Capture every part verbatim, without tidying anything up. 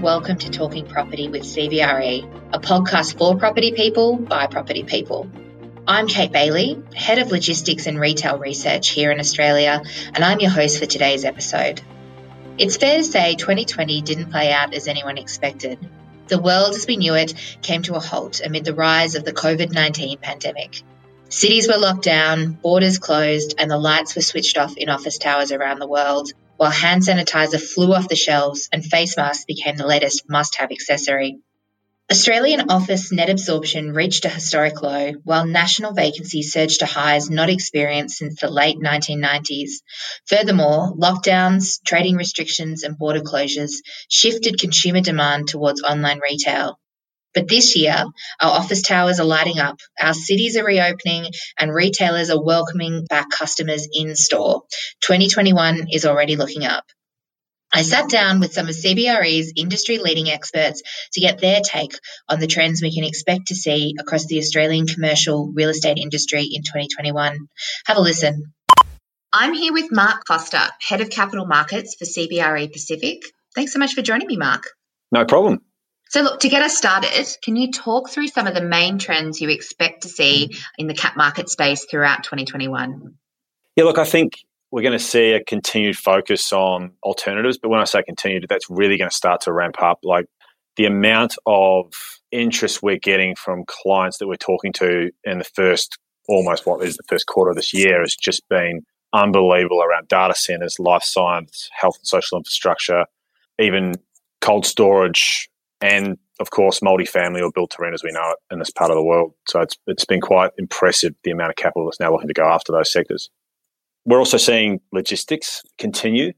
welcome to Talking Property with C B R E, a podcast for property people by property people. I'm Kate Bailey, Head of Logistics and Retail Research here in Australia, and I'm your host for today's episode. It's fair to say twenty twenty didn't play out as anyone expected. The world as we knew it came to a halt amid the rise of the covid nineteen pandemic. Cities were locked down, borders closed, and the lights were switched off in office towers around the world, while hand sanitizer flew off the shelves and face masks became the latest must-have accessory. Australian office net absorption reached a historic low, while national vacancies surged to highs not experienced since the late nineteen nineties. Furthermore, lockdowns, trading restrictions and border closures shifted consumer demand towards online retail. But this year, our office towers are lighting up, our cities are reopening, and retailers are welcoming back customers in-store. twenty twenty-one is already looking up. I sat down with some of C B R E's industry-leading experts to get their take on the trends we can expect to see across the Australian commercial real estate industry in twenty twenty-one. Have a listen. I'm here with Mark Foster, Head of Capital Markets for C B R E Pacific. Thanks so much for joining me, Mark. No problem. So look, to get us started, can you talk through some of the main trends you expect to see in the cap market space throughout twenty twenty-one? Yeah, look, I think we're going to see a continued focus on alternatives. But when I say continued, that's really going to start to ramp up. Like the amount of interest we're getting from clients that we're talking to in the first, almost what is the first quarter of this year has just been unbelievable around data centers, life science, health and social infrastructure, even cold storage, and of course, multifamily or built to rent as we know it in this part of the world. So it's it's been quite impressive, the amount of capital that's now looking to go after those sectors. We're also seeing logistics continue.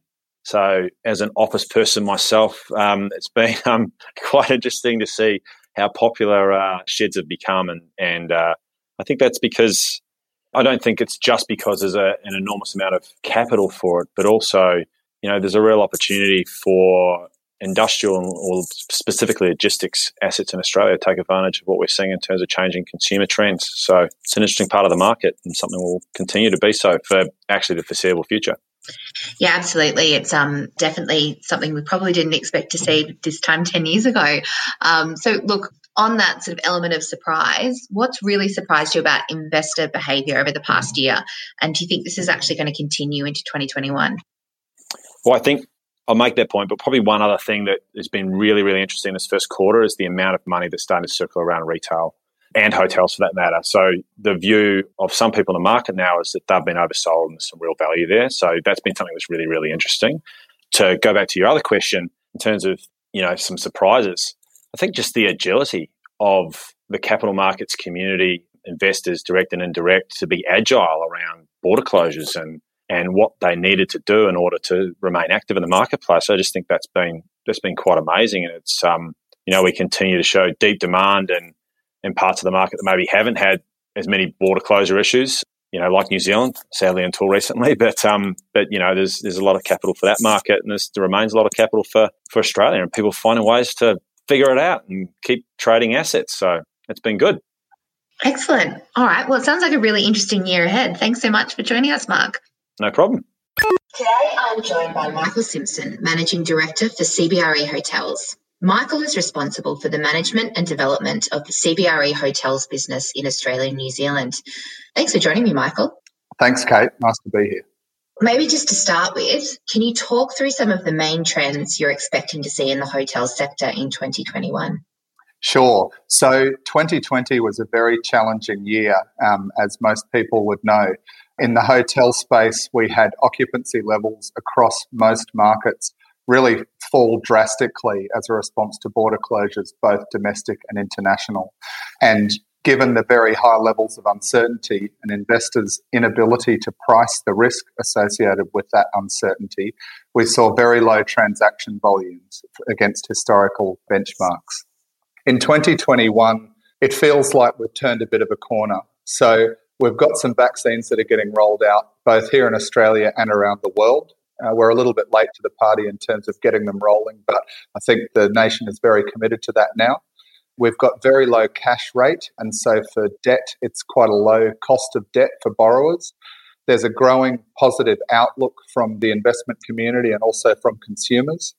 So as an office person myself, um, it's been um, quite interesting to see how popular uh, sheds have become. And, and uh, I think that's because, I don't think it's just because there's a, an enormous amount of capital for it, but also, you know, there's a real opportunity for industrial or specifically logistics assets in Australia to take advantage of what we're seeing in terms of changing consumer trends. So it's an interesting part of the market and something will continue to be so for actually the foreseeable future. Yeah, absolutely. It's um, definitely something we probably didn't expect to see this time ten years ago. Um, so look, on that sort of element of surprise, what's really surprised you about investor behaviour over the past year? And do you think this is actually going to continue into twenty twenty-one? Well, I think I'll make that point, but probably one other thing that has been really, really interesting this first quarter is the amount of money that's starting to circle around retail and hotels for that matter. So the view of some people in the market now is that they've been oversold and there's some real value there. So that's been something that's really, really interesting. To go back to your other question, in terms of, you know, some surprises, I think just the agility of the capital markets community, investors, direct and indirect, to be agile around border closures and and what they needed to do in order to remain active in the marketplace. I just think that's been that's been quite amazing. And it's um, you know, we continue to show deep demand and in parts of the market that maybe haven't had as many border closure issues, you know, like New Zealand, sadly until recently. But um, but you know, there's there's a lot of capital for that market, and there's, there remains a lot of capital for, for Australia, and people finding ways to figure it out and keep trading assets. So it's been good. Excellent. All right. Well, it sounds like a really interesting year ahead. Thanks so much for joining us, Mark. No problem. Today, I'm joined by Michael Simpson, Managing Director for C B R E Hotels. Michael is responsible for the management and development of the C B R E Hotels business in Australia and New Zealand. Thanks for joining me, Michael. Thanks, Kate. Nice to be here. Maybe just to start with, can you talk through some of the main trends you're expecting to see in the hotel sector in twenty twenty-one? Sure. So twenty twenty was a very challenging year, um, as most people would know. In the hotel space, we had occupancy levels across most markets really fall drastically as a response to border closures, both domestic and international. And given the very high levels of uncertainty and investors' inability to price the risk associated with that uncertainty, we saw very low transaction volumes against historical benchmarks. In twenty twenty-one, it feels like we've turned a bit of a corner. So we've got some vaccines that are getting rolled out both here in Australia and around the world. Uh, we're a little bit late to the party in terms of getting them rolling, but I think the nation is very committed to that now. We've got very low cash rate, and so for debt, it's quite a low cost of debt for borrowers. There's a growing positive outlook from the investment community and also from consumers.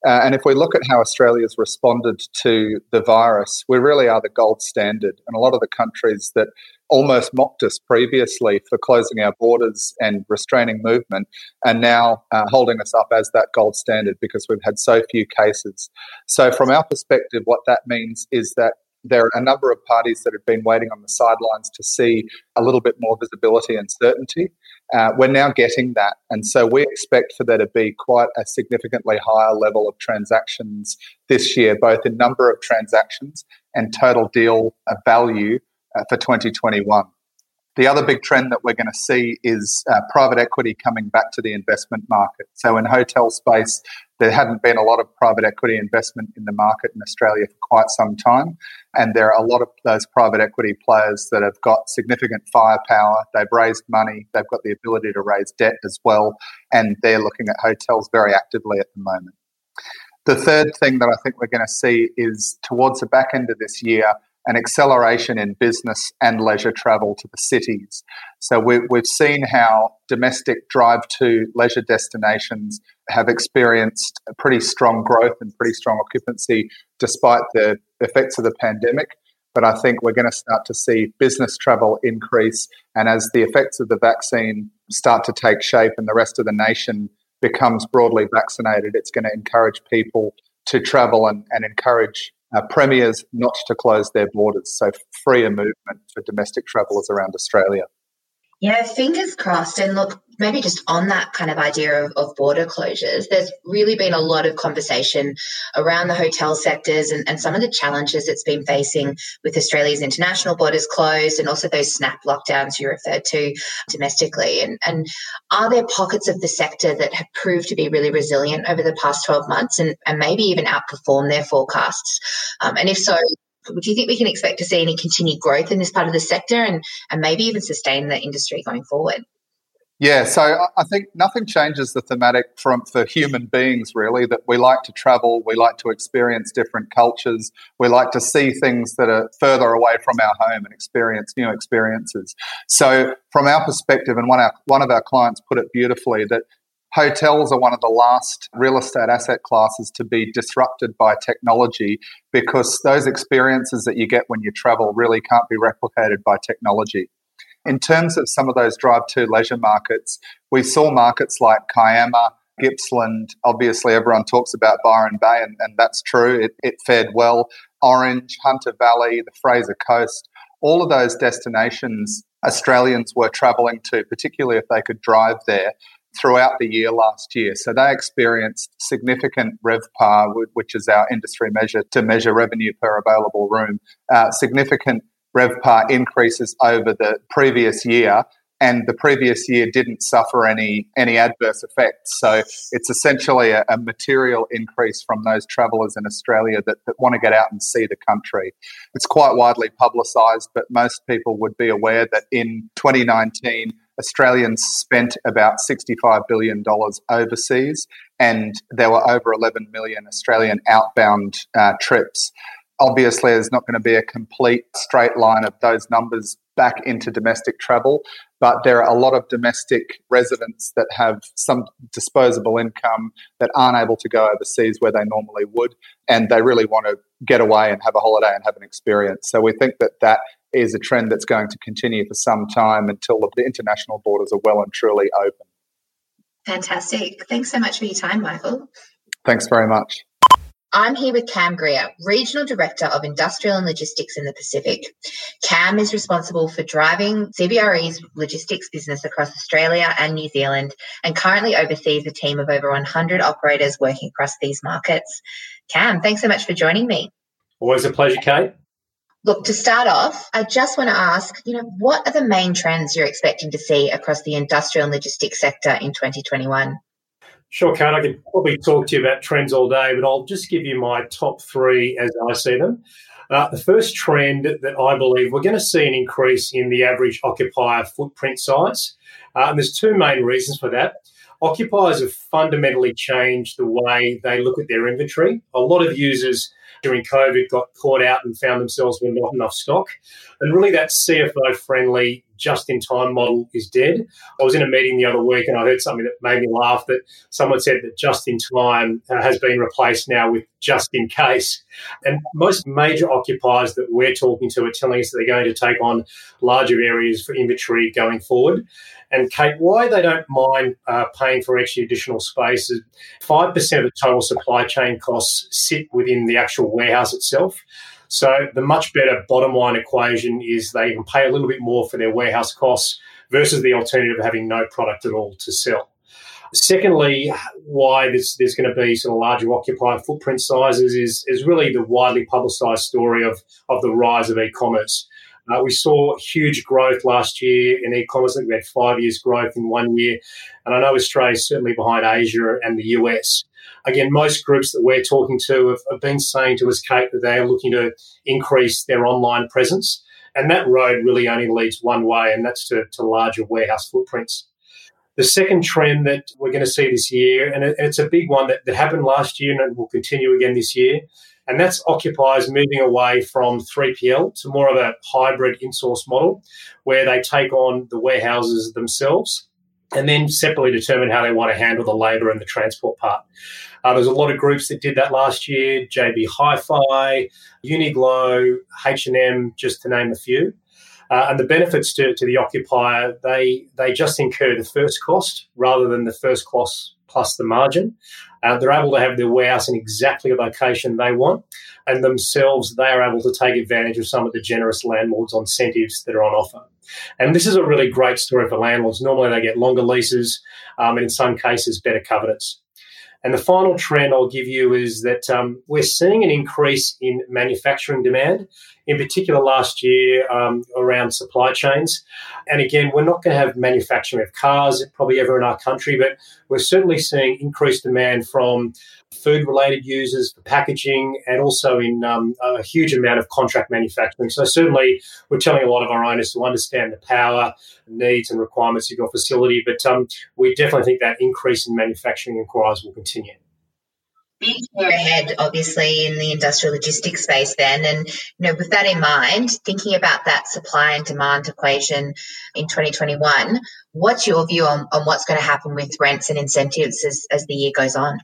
Uh, and if we look at how Australia's responded to the virus, we really are the gold standard. And a lot of the countries that almost mocked us previously for closing our borders and restraining movement are now uh, holding us up as that gold standard because we've had so few cases. So from our perspective, what that means is that there are a number of parties that have been waiting on the sidelines to see a little bit more visibility and certainty. Uh, we're now getting that. And so we expect for there to be quite a significantly higher level of transactions this year, both in number of transactions and total deal value uh, for twenty twenty-one. The other big trend that we're going to see is uh, private equity coming back to the investment market. So in hotel space, there hadn't been a lot of private equity investment in the market in Australia for quite some time. And there are a lot of those private equity players that have got significant firepower. They've raised money. They've got the ability to raise debt as well. And they're looking at hotels very actively at the moment. The third thing that I think we're going to see is towards the back end of this year, an acceleration in business and leisure travel to the cities. So we, we've seen how domestic drive-to leisure destinations have experienced a pretty strong growth and pretty strong occupancy despite the effects of the pandemic. But I think we're going to start to see business travel increase. And as the effects of the vaccine start to take shape and the rest of the nation becomes broadly vaccinated, it's going to encourage people to travel and, and encourage Uh, premiers not to close their borders, so freer movement for domestic travellers around Australia. Yeah, fingers crossed. And look, maybe just on that kind of idea of, of border closures, there's really been a lot of conversation around the hotel sectors and, and some of the challenges it's been facing with Australia's international borders closed and also those snap lockdowns you referred to domestically. And, and are there pockets of the sector that have proved to be really resilient over the past twelve months and, and maybe even outperform their forecasts? Um, and if so, do you think we can expect to see any continued growth in this part of the sector and, and maybe even sustain the industry going forward? Yeah, so I think nothing changes the thematic from for human beings, really, that we like to travel, we like to experience different cultures, we like to see things that are further away from our home and experience new experiences. So from our perspective, and one, our, one of our clients put it beautifully, that hotels are one of the last real estate asset classes to be disrupted by technology because those experiences that you get when you travel really can't be replicated by technology. In terms of some of those drive-to leisure markets, we saw markets like Kiama, Gippsland. Obviously, everyone talks about Byron Bay, and, and that's true. It, it fared well. Orange, Hunter Valley, the Fraser Coast, all of those destinations Australians were travelling to, particularly if they could drive there, throughout the year last year. So they experienced significant RevPAR, which is our industry measure to measure revenue per available room, uh, significant RevPAR increases over the previous year, and the previous year didn't suffer any any adverse effects. So it's essentially a, a material increase from those travellers in Australia that, that want to get out and see the country. It's quite widely publicised, but most people would be aware that in twenty nineteen, Australians spent about sixty-five billion dollars overseas, and there were over eleven million Australian outbound uh, trips. Obviously, there's not going to be a complete straight line of those numbers back into domestic travel, but there are a lot of domestic residents that have some disposable income that aren't able to go overseas where they normally would, and they really want to get away and have a holiday and have an experience. So we think that that is a trend that's going to continue for some time until the international borders are well and truly open. Fantastic. Thanks so much for your time, Michael. Thanks very much. I'm here with Cam Greer, Regional Director of Industrial and Logistics in the Pacific. Cam is responsible for driving C B R E's logistics business across Australia and New Zealand and currently oversees a team of over one hundred operators working across these markets. Cam, thanks so much for joining me. Always a pleasure, Kate. Look, to start off, I just want to ask, you know, what are the main trends you're expecting to see across the industrial and logistics sector in twenty twenty-one? Sure, Kate. I could probably talk to you about trends all day, but I'll just give you my top three as I see them. Uh, the first trend that I believe we're going to see an increase in the average occupier footprint size. Uh, and there's two main reasons for that. Occupiers have fundamentally changed the way they look at their inventory. A lot of users during COVID got caught out and found themselves with not enough stock. And really that C F O-friendly just-in-time model is dead. I was in a meeting the other week and I heard something that made me laugh, that someone said that just-in-time uh, has been replaced now with just-in-case. And most major occupiers that we're talking to are telling us that they're going to take on larger areas for inventory going forward. And Kate, why they don't mind uh, paying for extra additional space is five percent of the total supply chain costs sit within the actual warehouse itself. So the much better bottom line equation is they can pay a little bit more for their warehouse costs versus the alternative of having no product at all to sell. Secondly, why this, there's going to be sort of larger occupier footprint sizes is, is really the widely publicised story of, of the rise of e-commerce. Uh, we saw huge growth last year in e-commerce. I think we had five years growth in one year. And I know Australia is certainly behind Asia and the U S. Again, most groups that we're talking to have, have been saying to us, Kate, that they are looking to increase their online presence. And that road really only leads one way, and that's to, to larger warehouse footprints. The second trend that we're going to see this year, and it's a big one that, that happened last year and will continue again this year, and that's occupiers moving away from three P L to more of a hybrid in-source model where they take on the warehouses themselves and then separately determine how they want to handle the labour and the transport part. Uh, there's a lot of groups that did that last year, J B Hi-Fi, Uniqlo, H and M, just to name a few. Uh, and the benefits to, to the occupier, they they just incur the first cost rather than the first cost plus the margin. Uh, they're able to have their warehouse in exactly the location they want, and themselves, they are able to take advantage of some of the generous landlords' incentives that are on offer. And this is a really great story for landlords. Normally they get longer leases um, and in some cases better covenants. And the final trend I'll give you is that um, we're seeing an increase in manufacturing demand, in particular last year um, around supply chains. And again, we're not going to have manufacturing of cars probably ever in our country, but we're certainly seeing increased demand from food-related users for packaging and also in um, a huge amount of contract manufacturing. So certainly we're telling a lot of our owners to understand the power, needs and requirements of your facility, but um, we definitely think that increase in manufacturing inquiries will continue. Big year ahead, obviously, in the industrial logistics space then. And, you know, with that in mind, thinking about that supply and demand equation in twenty twenty-one, what's your view on, on what's going to happen with rents and incentives as, as the year goes on?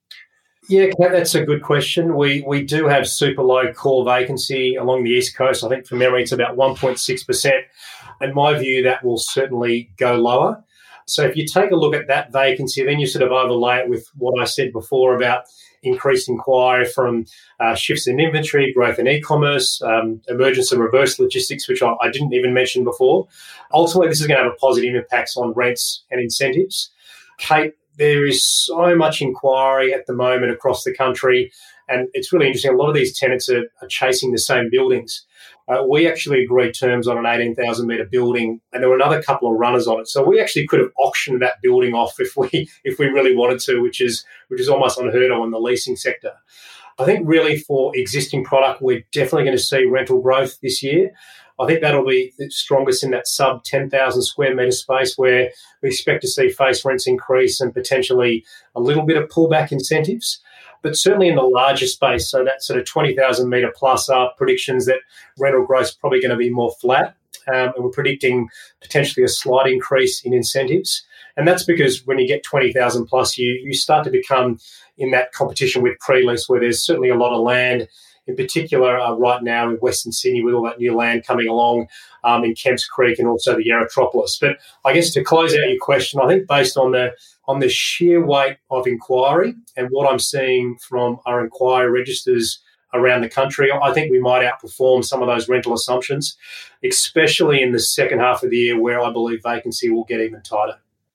Yeah, that's a good question. We we do have super low core vacancy along the East Coast. I think from memory it's about one point six percent. In my view, that will certainly go lower. So if you take a look at that vacancy, then you sort of overlay it with what I said before about increased inquiry from uh, shifts in inventory, growth in e-commerce, um, emergence of reverse logistics, which I, I didn't even mention before. Ultimately, this is going to have a positive impact on rents and incentives. Kate, there is so much inquiry at the moment across the country, and it's really interesting. A lot of these tenants are, are chasing the same buildings. Uh, we actually agreed terms on an eighteen thousand metre building, and there were another couple of runners on it. So we actually could have auctioned that building off if we if we really wanted to, which is which is almost unheard of in the leasing sector. I think really for existing product, we're definitely going to see rental growth this year. I think that'll be strongest in that sub ten thousand square metre space where we expect to see face rents increase and potentially a little bit of pullback incentives. But certainly in the larger space, so that sort of twenty thousand metre plus, are predictions that rental growth is probably going to be more flat. Um, and we're predicting potentially a slight increase in incentives. And that's because when you get twenty thousand plus, you, you start to become in that competition with pre-lease where there's certainly a lot of land. In particular, uh, right now in Western Sydney with all that new land coming along um, in Kemps Creek and also the Yarratropolis. But I guess to close out your question, I think based on the on the sheer weight of inquiry and what I'm seeing from our inquiry registers around the country, I think we might outperform some of those rental assumptions, especially in the second half of the year where I believe vacancy will get even tighter.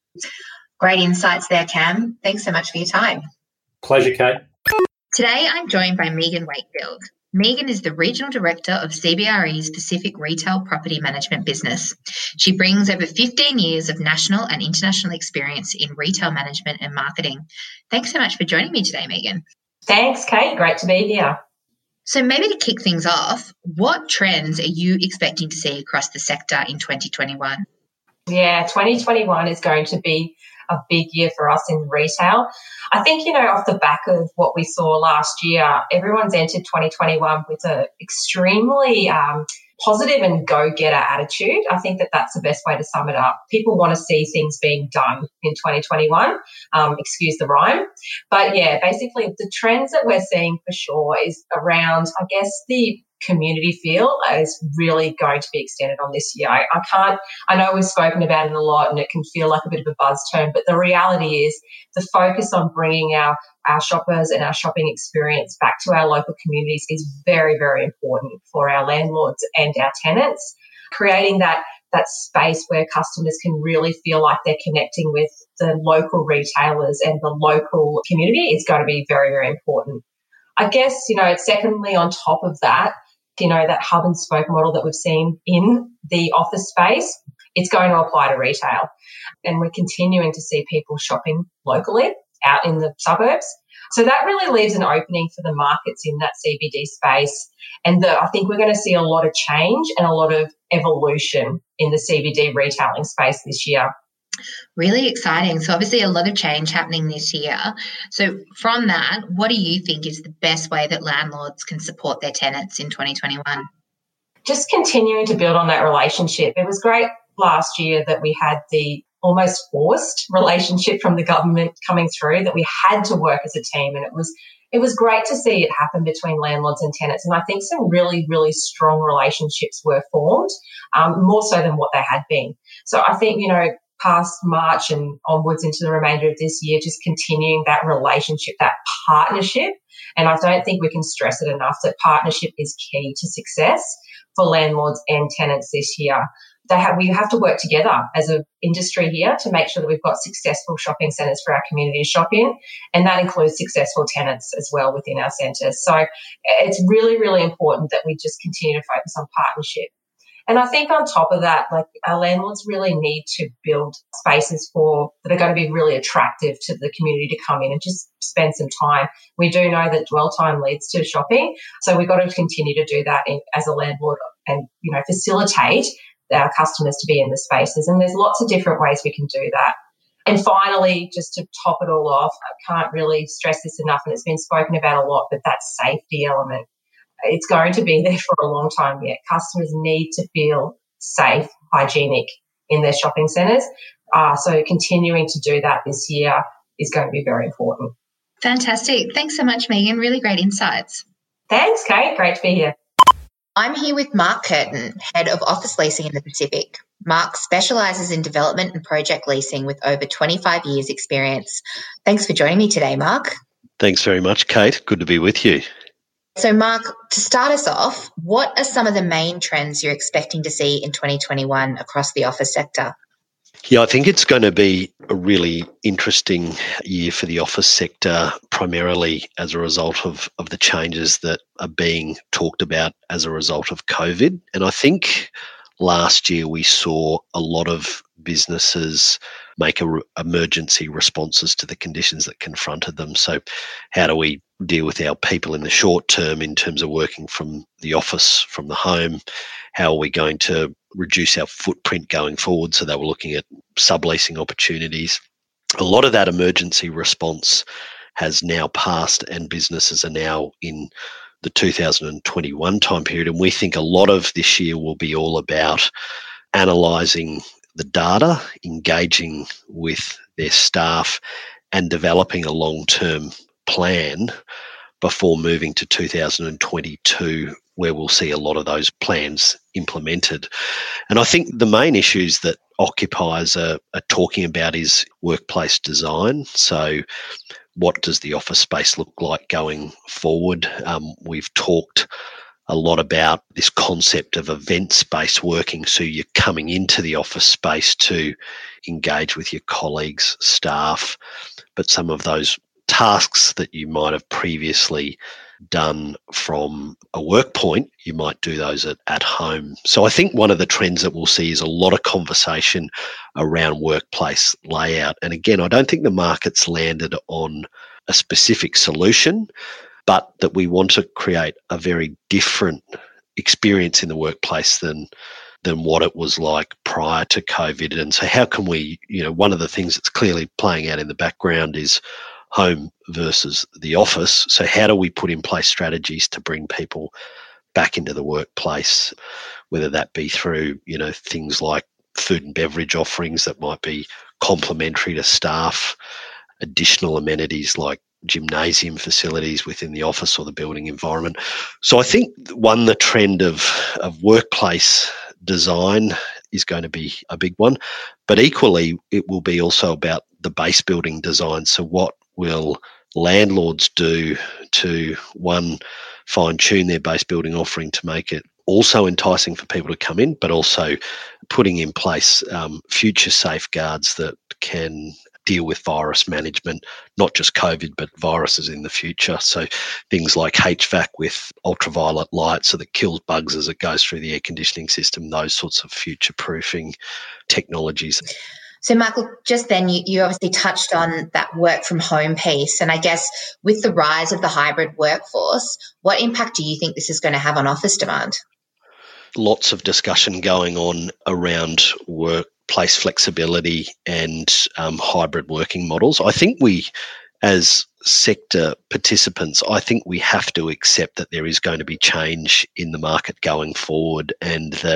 Great insights there, Cam. Thanks so much for your time. Pleasure, Kate. Today, I'm joined by Megan Wakefield. Megan is the Regional Director of C B R E's Pacific Retail Property Management business. She brings over fifteen years of national and international experience in retail management and marketing. Thanks so much for joining me today, Megan. Thanks, Kate. Great to be here. So maybe to kick things off, what trends are you expecting to see across the sector in twenty twenty-one? Yeah, twenty twenty-one is going to be a big year for us in retail. I think, you know, off the back of what we saw last year, everyone's entered twenty twenty-one with an extremely um, positive and go-getter attitude. I think that that's the best way to sum it up. People want to see things being done in twenty twenty-one. Um, excuse the rhyme. But, yeah, basically the trends that we're seeing for sure is around, I guess, the community feel is really going to be extended on this year. I, I can't, I know we've spoken about it a lot and it can feel like a bit of a buzz term, but the reality is the focus on bringing our, our shoppers and our shopping experience back to our local communities is very, very important for our landlords and our tenants. Creating that that space where customers can really feel like they're connecting with the local retailers and the local community is going to be very, very important. I guess, you know, secondly, on top of that, you know, that hub and spoke model that we've seen in the office space, it's going to apply to retail. And we're continuing to see people shopping locally out in the suburbs. So that really leaves an opening for the markets in that C B D space. And the, I think we're going to see a lot of change and a lot of evolution in the C B D retailing space this year. Really exciting. So obviously a lot of change happening this year. So from that, what do you think is the best way that landlords can support their tenants in twenty twenty-one? Just continuing to build on that relationship. It was great last year that we had the almost forced relationship from the government coming through, that we had to work as a team, and it was it was great to see it happen between landlords and tenants. And I think some really, really strong relationships were formed, um, more so than what they had been. So I think, you know, past March and onwards into the remainder of this year, just continuing that relationship, that partnership. And I don't think we can stress it enough that partnership is key to success for landlords and tenants this year. They have, we have to work together as an industry here to make sure that we've got successful shopping centres for our community to shop in, and that includes successful tenants as well within our centres. So it's really, really important that we just continue to focus on partnership. And I think on top of that, like, our landlords really need to build spaces for that are going to be really attractive to the community to come in and just spend some time. We do know that dwell time leads to shopping, so we've got to continue to do that in, as a landlord, and, you know, facilitate our customers to be in the spaces. And there's lots of different ways we can do that. And finally, just to top it all off, I can't really stress this enough, and it's been spoken about a lot, but that safety element. It's going to be there for a long time yet. Customers need to feel safe, hygienic in their shopping centres. Uh, so continuing to do that this year is going to be very important. Fantastic. Thanks so much, Megan. Really great insights. Thanks, Kate. Great to be here. I'm here with Mark Curtin, Head of Office Leasing in the Pacific. Mark specialises in development and project leasing with over twenty-five years experience. Thanks for joining me today, Mark. Thanks very much, Kate. Good to be with you. So, Mark, to start us off, what are some of the main trends you're expecting to see in twenty twenty-one across the office sector? Yeah, I think it's going to be a really interesting year for the office sector, primarily as a result of, of the changes that are being talked about as a result of COVID. And I think last year we saw a lot of businesses make a re- emergency responses to the conditions that confronted them. So how do we deal with our people in the short term in terms of working from the office, from the home? How are we going to reduce our footprint going forward? So they were looking at subleasing opportunities. A lot of that emergency response has now passed, and businesses are now in the two thousand twenty-one time period. And we think a lot of this year will be all about analysing the data, engaging with their staff, and developing a long-term plan before moving to two thousand twenty-two, where we'll see a lot of those plans implemented. And I think the main issues that occupiers are, are talking about is workplace design. So what does the office space look like going forward? Um, we've talked a lot about this concept of events-based working. So you're coming into the office space to engage with your colleagues, staff, but some of those tasks that you might have previously done from a work point, you might do those at, at home. So I think one of the trends that we'll see is a lot of conversation around workplace layout. And again, I don't think the market's landed on a specific solution, but that we want to create a very different experience in the workplace than than what it was like prior to COVID. And so how can we, you know, one of the things that's clearly playing out in the background is home versus the office. So how do we put in place strategies to bring people back into the workplace, whether that be through, you know, things like food and beverage offerings that might be complementary to staff, additional amenities like gymnasium facilities within the office or the building environment. So I think, one, the trend of, of workplace design is going to be a big one, but equally it will be also about the base building design. So what will landlords do to, one, fine-tune their base building offering to make it also enticing for people to come in, but also putting in place um, future safeguards that can deal with virus management, not just COVID, but viruses in the future. So things like H V A C with ultraviolet light so that kills bugs as it goes through the air conditioning system, those sorts of future-proofing technologies. So, Michael, just then you, you obviously touched on that work from home piece. And I guess with the rise of the hybrid workforce, what impact do you think this is going to have on office demand? Lots of discussion going on around workplace flexibility and um, hybrid working models. I think we, as sector participants, I think we have to accept that there is going to be change in the market going forward, and that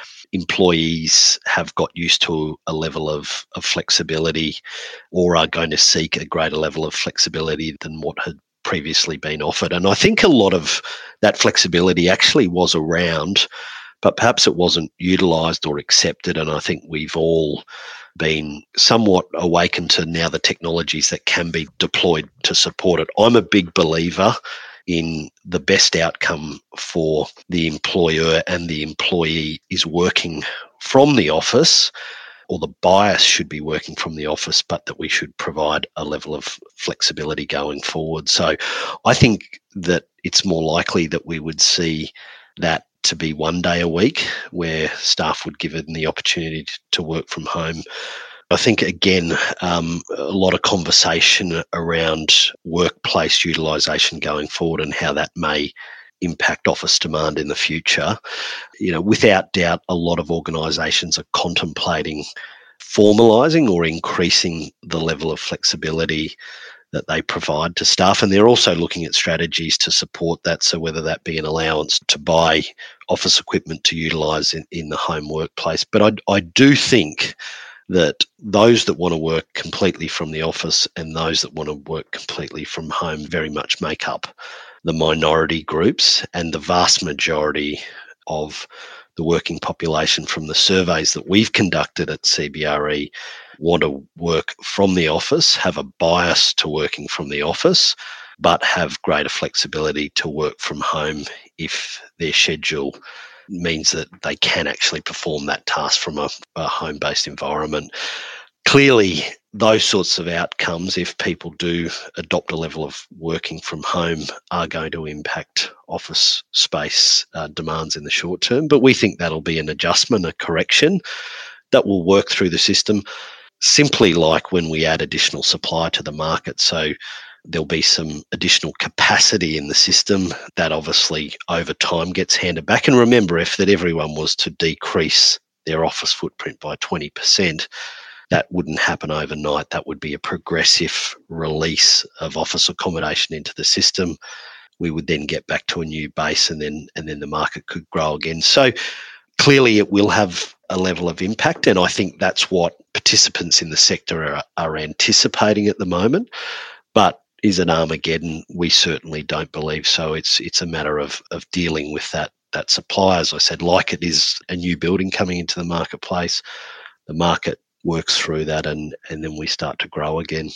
employees have got used to a level of, of flexibility, or are going to seek a greater level of flexibility than what had previously been offered. And I think a lot of that flexibility actually was around, but perhaps it wasn't utilised or accepted. And I think we've all been somewhat awakened to now the technologies that can be deployed to support it. I'm a big believer in the best outcome for the employer and the employee is working from the office, or the bias should be working from the office, but that we should provide a level of flexibility going forward. So I think that it's more likely that we would see that to be one day a week where staff would give them the opportunity to work from home. I think, again, um, a lot of conversation around workplace utilisation going forward and how that may impact office demand in the future. You know, without doubt, a lot of organisations are contemplating formalising or increasing the level of flexibility that they provide to staff, and they're also looking at strategies to support that. So whether that be an allowance to buy office equipment to utilise in, in the home workplace. But I, I do think that those that want to work completely from the office and those that want to work completely from home very much make up the minority groups, and the vast majority of the working population from the surveys that we've conducted at C B R E want to work from the office, have a bias to working from the office, but have greater flexibility to work from home if their schedule means that they can actually perform that task from a, a home-based environment. Clearly, those sorts of outcomes, if people do adopt a level of working from home, are going to impact office space uh, demands in the short term. But we think that'll be an adjustment, a correction that will work through the system, simply like when we add additional supply to the market. So there'll be some additional capacity in the system that obviously over time gets handed back. And remember, if that everyone was to decrease their office footprint by twenty percent, that wouldn't happen overnight. That would be a progressive release of office accommodation into the system. We would then get back to a new base, and then and then the market could grow again. So clearly it will have a level of impact, and I think that's what participants in the sector are, are anticipating at the moment. But is it Armageddon? We certainly don't believe so. It's it's a matter of of dealing with that that supply. As I said, like it is a new building coming into the marketplace, the market works through that, and, and then we start to grow again.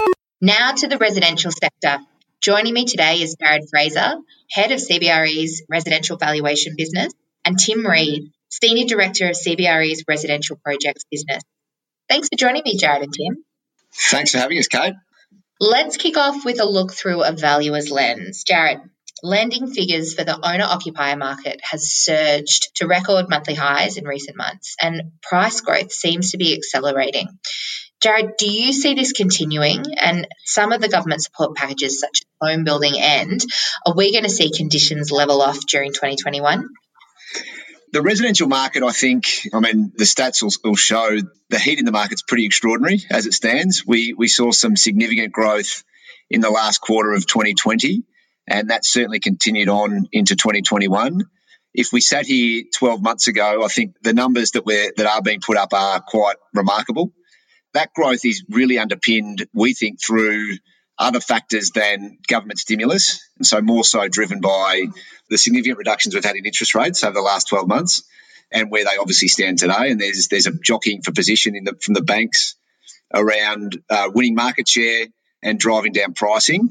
Now to the residential sector. Joining me today is Jared Fraser, Head of C B R E's Residential Valuation Business, and Tim Reid, Senior Director of C B R E's Residential Projects Business. Thanks for joining me, Jared and Tim. Thanks for having us, Kate. Let's kick off with a look through a valuer's lens. Jared, lending figures for the owner-occupier market has surged to record monthly highs in recent months, and price growth seems to be accelerating. Jared, do you see this continuing, and some of the government support packages such as home building end, are we going to see conditions level off during twenty twenty-one? The residential market, I think, I mean, the stats will, will show the heat in the market's pretty extraordinary as it stands. We we saw some significant growth in the last quarter of twenty twenty, and that certainly continued on into twenty twenty-one. If we sat here twelve months ago, I think the numbers that we're that are being put up are quite remarkable. That growth is really underpinned, we think, through other factors than government stimulus, and so more so driven by the significant reductions we've had in interest rates over the last twelve months and where they obviously stand today. And there's there's a jockeying for position in the, from the banks around uh, winning market share and driving down pricing.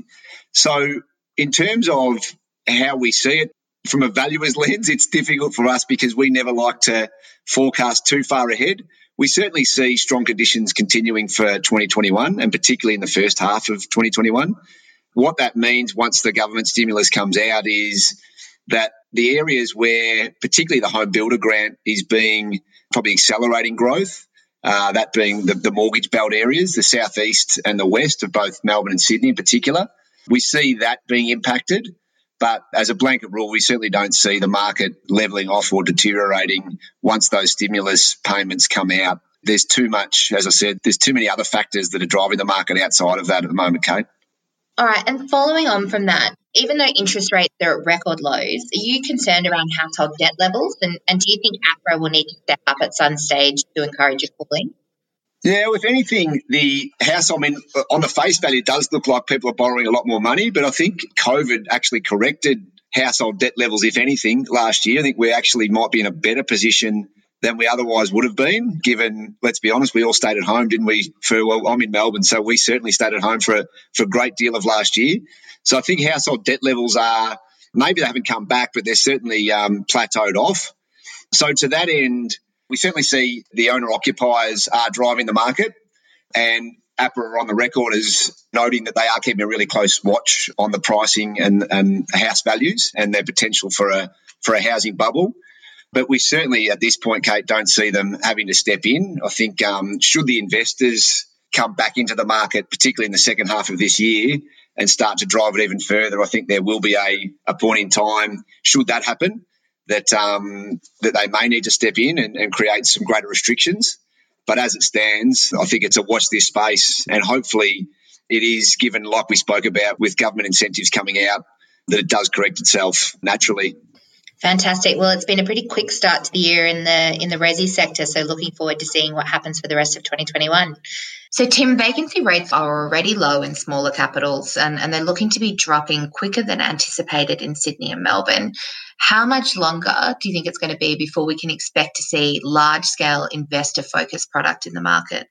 So in terms of how we see it, from a valuer's lens, it's difficult for us because we never like to forecast too far ahead. We certainly see strong conditions continuing for twenty twenty-one and particularly in the first half of twenty twenty-one. What that means once the government stimulus comes out is that the areas where particularly the home builder grant is being probably accelerating growth, uh, that being the, the mortgage belt areas, the southeast and the west of both Melbourne and Sydney in particular, we see that being impacted. But as a blanket rule, we certainly don't see the market levelling off or deteriorating once those stimulus payments come out. There's too much, as I said, there's too many other factors that are driving the market outside of that at the moment, Kate. All right, and following on from that, even though interest rates are at record lows, are you concerned around household debt levels? And, and do you think APRA will need to step up at some stage to encourage a cooling? Yeah, if anything, the house, I mean, on the face value, it does look like people are borrowing a lot more money, but I think COVID actually corrected household debt levels, if anything, last year. I think we actually might be in a better position than we otherwise would have been, given, let's be honest, we all stayed at home, didn't we? For well, I'm in Melbourne, so we certainly stayed at home for a, for a great deal of last year. So I think household debt levels are, maybe they haven't come back, but they're certainly um, plateaued off. So to that end, we certainly see the owner-occupiers are driving the market, and APRA are on the record as noting that they are keeping a really close watch on the pricing and, and house values and their potential for a for a housing bubble. But we certainly, at this point, Kate, don't see them having to step in. I think um, should the investors come back into the market, particularly in the second half of this year, and start to drive it even further, I think there will be a, a point in time, should that happen, that um, that they may need to step in and, and create some greater restrictions. But as it stands, I think it's a watch this space, and hopefully it is, given like we spoke about with government incentives coming out, that it does correct itself naturally. Fantastic. Well, it's been a pretty quick start to the year in the in the resi sector, so looking forward to seeing what happens for the rest of twenty twenty-one. So, Tim, vacancy rates are already low in smaller capitals, and, and they're looking to be dropping quicker than anticipated in Sydney and Melbourne. How much longer do you think it's going to be before we can expect to see large-scale investor-focused product in the market?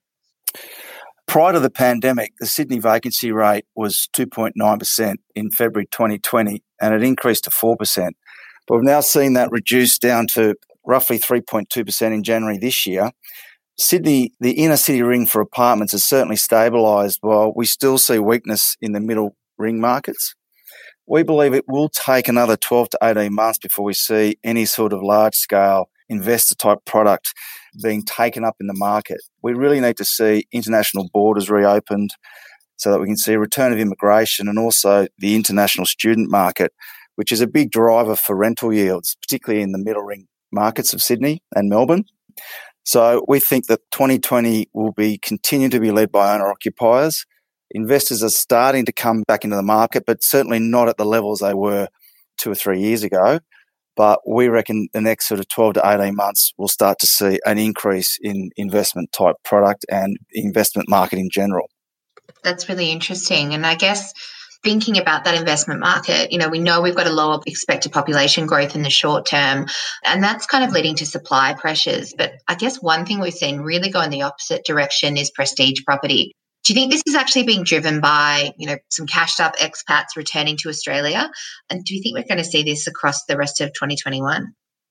Prior to the pandemic, the Sydney vacancy rate was two point nine percent in February twenty twenty, and it increased to four percent. But we've now seen that reduced down to roughly three point two percent in January this year. Sydney, the inner city ring for apartments has certainly stabilised, while we still see weakness in the middle ring markets. We believe it will take another twelve to eighteen months before we see any sort of large-scale investor-type product being taken up in the market. We really need to see international borders reopened so that we can see a return of immigration, and also the international student market, which is a big driver for rental yields, particularly in the middle ring markets of Sydney and Melbourne. So we think that twenty twenty will be continue to be led by owner-occupiers. Investors are starting to come back into the market, but certainly not at the levels they were two or three years ago. But we reckon the next sort of twelve to eighteen months, we'll start to see an increase in investment-type product and investment market in general. That's really interesting. And I guess thinking about that investment market, you know, we know we've got a lower expected population growth in the short term, and that's kind of leading to supply pressures. But I guess one thing we've seen really go in the opposite direction is prestige property. Do you think this is actually being driven by, you know, some cashed up expats returning to Australia? And do you think we're going to see this across the rest of twenty twenty-one?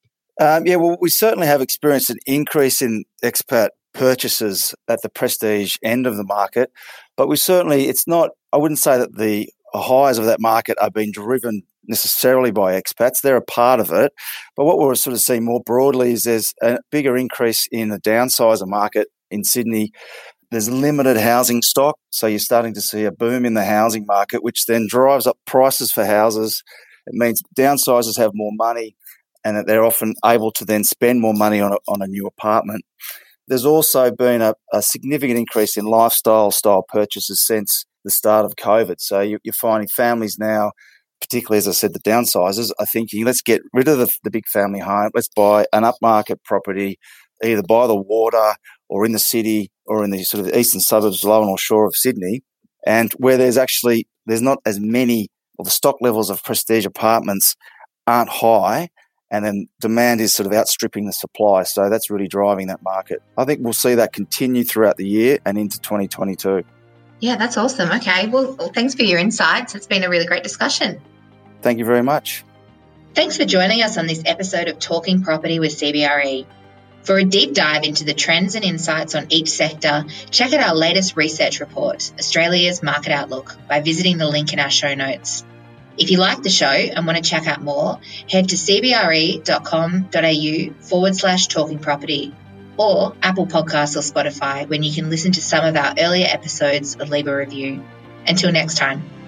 Um, yeah, well, we certainly have experienced an increase in expat purchases at the prestige end of the market, but we certainly, it's not, I wouldn't say that the highs of that market are being driven necessarily by expats. They're a part of it. But what we're sort of seeing more broadly is there's a bigger increase in the downsizer market in Sydney. There's limited housing stock, so you're starting to see a boom in the housing market, which then drives up prices for houses. It means downsizers have more money and that they're often able to then spend more money on a, on a new apartment. There's also been a, a significant increase in lifestyle style purchases since the start of COVID. So you, you're finding families now particularly, as I said, the downsizers are thinking, let's get rid of the, the big family home. Let's buy an upmarket property, either by the water or in the city or in the sort of eastern suburbs, lower north shore of Sydney, and where there's actually, there's not as many, or the stock levels of prestige apartments aren't high, and then demand is sort of outstripping the supply. So that's really driving that market. I think we'll see that continue throughout the year and into twenty twenty-two. Yeah, that's awesome. Okay, well, thanks for your insights. It's been a really great discussion. Thank you very much. Thanks for joining us on this episode of Talking Property with C B R E. For a deep dive into the trends and insights on each sector, check out our latest research report, Australia's Market Outlook, by visiting the link in our show notes. If you like the show and want to check out more, head to cbre.com.au forward slash talking property or Apple Podcasts or Spotify, when you can listen to some of our earlier episodes or leave a review. Until next time.